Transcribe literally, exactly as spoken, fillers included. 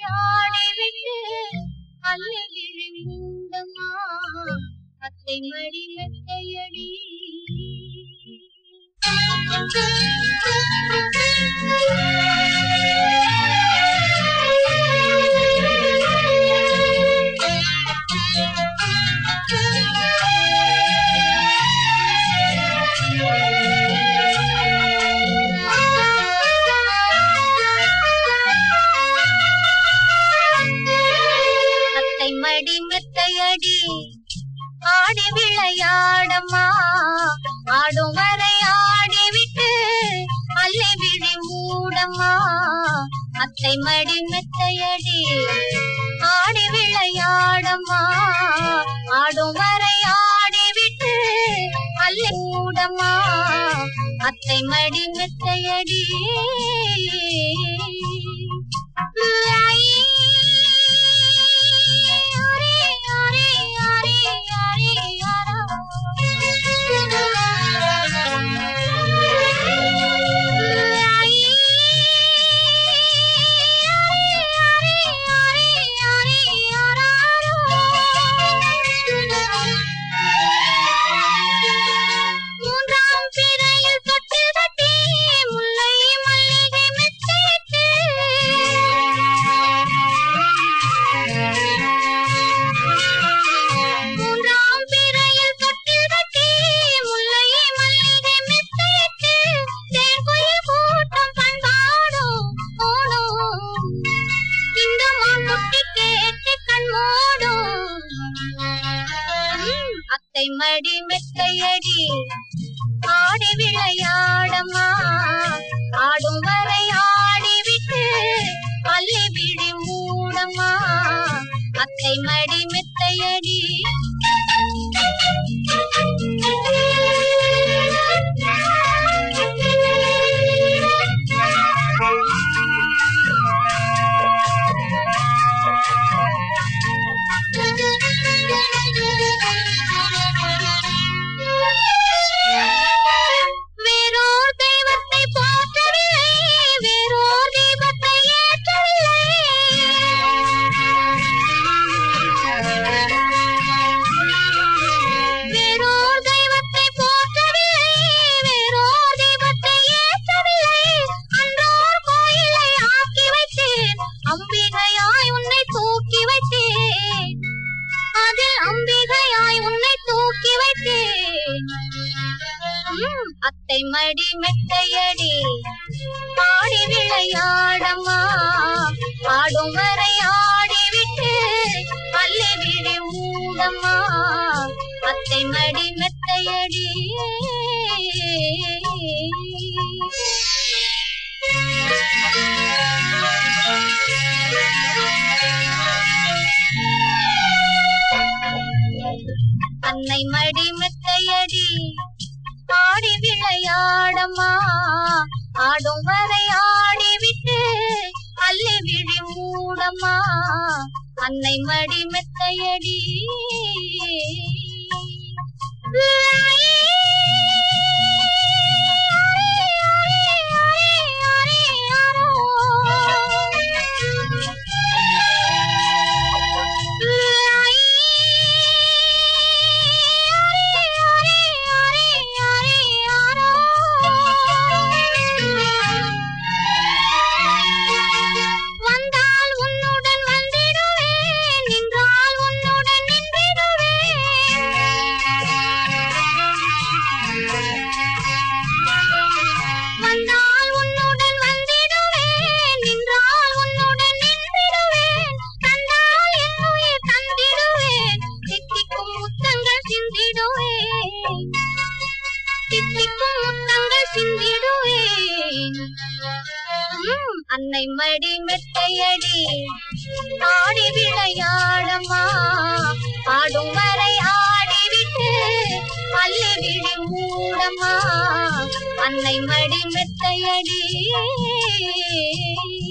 ஆடிவிட்டு அல்ல விழி மூடமா அத்தை மடி மெத்தையடி மடி மெத்தையடி ஆடி விளையாடமா ஆடும் வரை ஆடிவிட்டு அல்லை விழி மூடமா அத்தை மடி மெத்தையடி ஆடி விளையாடமா ஆடும் வரை ஆடிவிட்டு அல்லை மூடமா அத்தை மடி மெத்தையடி அத்தை மடி மெத்தையடி ஆடி விளையாடமா ஆடும் வரை ஆடிவிட்டு அல்லை விழி மூடமா அத்தை மடி மெத்தையடி அம்பிகையாய் உன்னை தூக்கி வைத்தேன் அதில் அம்பிகையாய் உன்னை தூக்கி வைத்தேன் அத்தை மடி மெத்தையடி ஆடி விளையாடமா ஆடும் வரை ஆடிவிட்டு அல்லை விழி மூடமா அத்தை மடி மெத்தையடி அன்னை மடி மெத்தையடி ஆடி விளையாடமா ஆடும் வரை ஆடிவிட்டு அல்லை விழி மூடமா அன்னை மடி மெத்தையடி அன்னை மடி மெத்தையடி ஆடி விளையாடமா ஆடும் வரை ஆடிவிட்டு அல்லை விழி மூடமா அன்னை மடி மெத்தையடி